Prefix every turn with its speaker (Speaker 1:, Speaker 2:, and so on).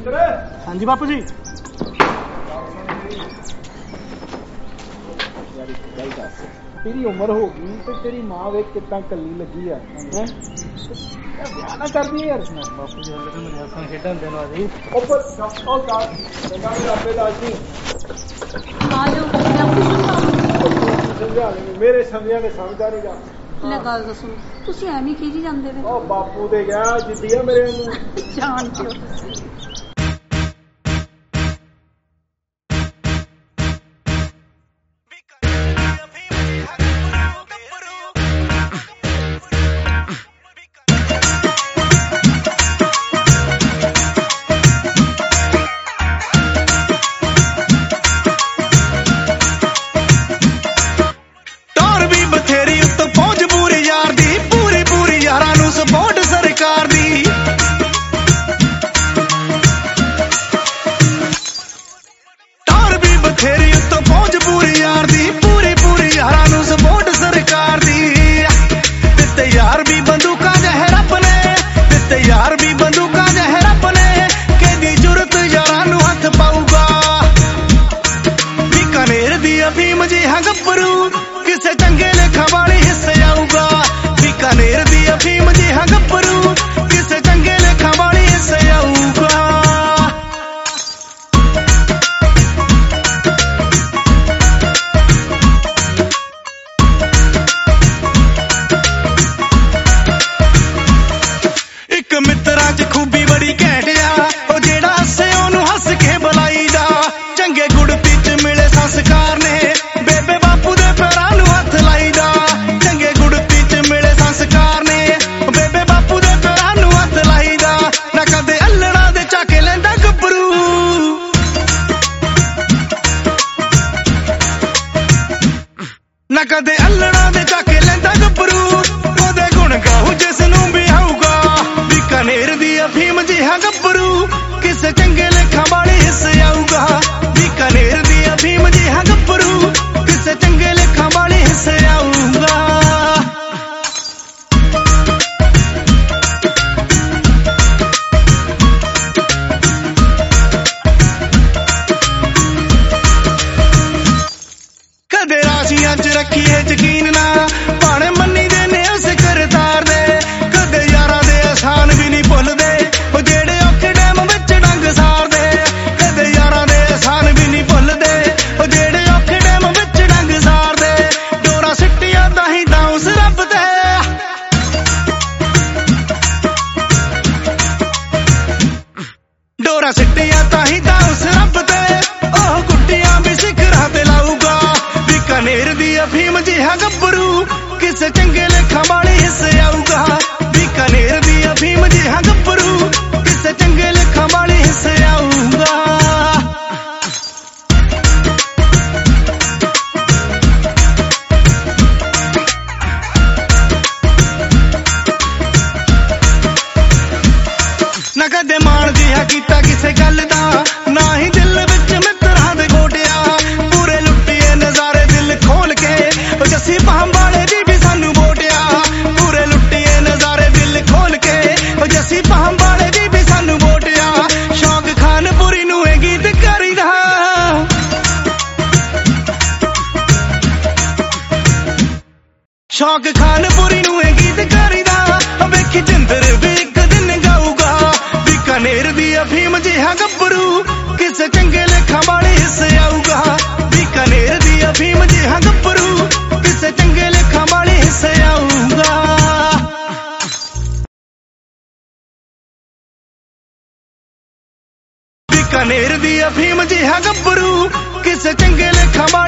Speaker 1: हाँ जी बापू जी। तेरी उम्र होगी तो तेरी मां वेख कितना कली लगी है ब्याह ना कर दी यार। बापू जी हल्ले तो मेरे हसन खेडन देना दी ऊपर ओ गाल आपे दासी आ जाओ मैं कुछ समझा मेरे समझा ने समझा नहीं जा ਲੈ ਗੱਲ ਦੱਸੋ ਤੁਸੀਂ ਐਵੇਂ ਖਿਜੀ ਜਾਂਦੇ ਨੇ ਉਹ ਬਾਪੂ ਦੇ ਗਿਆ ਜਿੱਦੀ ਆ ਮੇਰੇ ਨੂੰ ਜਾਣ ਦਿਓ। किसे चंगे लेखा वाली हिस्से आऊगा बीकानेर दी अफीम जी हाँ गब्बरू किसे चंगे लेखा वाली हिस्से आऊगा। एक मित्रा च खूबी बड़ी घैंट आ ओ जेड़ा हसे ओनू हस के बुलाई दा चंगे गुड़ती च मिले संस्कार ने बेबे बापू दे पैरां नू हथ लाई दा चंगे गुड़ती च मिले संस्कार ने बेबे बापू दे पैरां नू हथ लाई दा ना कदे अल्लड़ा दे चाके लैंदा गब्बरू ना कदे अल्लड़ा दे चाके लैंदा गब्बरू ओदे गुण गाऊं जिस नू भी आऊगा बीकानेर दी अफीम जी हाँ गब्बरू किसे चंगे लेखा वाली हिस्से आऊगा बीकानेर दी अफीम जी हाँ गब्बरू किसे चंगे लेखा वाली हिस्से आऊगा। कदे राशियां च रखिए यकीन ना भाणे मन्नी दे ने उस करतार दे कदे यारां दे एहसान भी नहीं भुलदे ओ जेड़े औखे डैम विच डंग सार दे कदे यारां दे एहसान भी नहीं भुलदे ओ जेड़े औखे डैम विच डंग सार दे डोरा सिट्टियां ताहीं तां उस रब ते डोरा सिट्टियां ताहीं तां उस रब ते ओह गुड्डियां भी सिखरां ते लाऊगा बीकानेर दी अफीम जी हाँ गब्बरू किसे चंगे लेखा वाली हिस्से आऊगा बीकानेर दी अफीम जी हाँ गब्बरू किसे चंगे लेखा वाली हिस्से आऊगा। ना कदे मान जिहा कीता किसे गल दा ना ही दिल विच मित्तरां दे गोटिया पूरे लुट्टिए नजारे दिल खोल के जस्सी पहांबाले दी भी सानू वोटिया पूरे लुट्टिए नजारे दिल खोल के जस्सी पहांबाले दी भी सानू वोटिया शौक खानपुरी नू ए गीत करीदा शौक खानपुरी नू ए गीत करीदा वेखी जिंदर भी एक दिन गाऊगा बीकानेर दी अफीम जी हाँ गब्बरू किसे चंगे लेखा वाली हिस्से आऊगा बीकानेर दी अफीम जी हाँ गब्बरू किसे चंगे लेखा वाली हिस्से आऊगा। बीकानेर दी अफीम जी हाँ गब्बरू किसे चंगे लेखा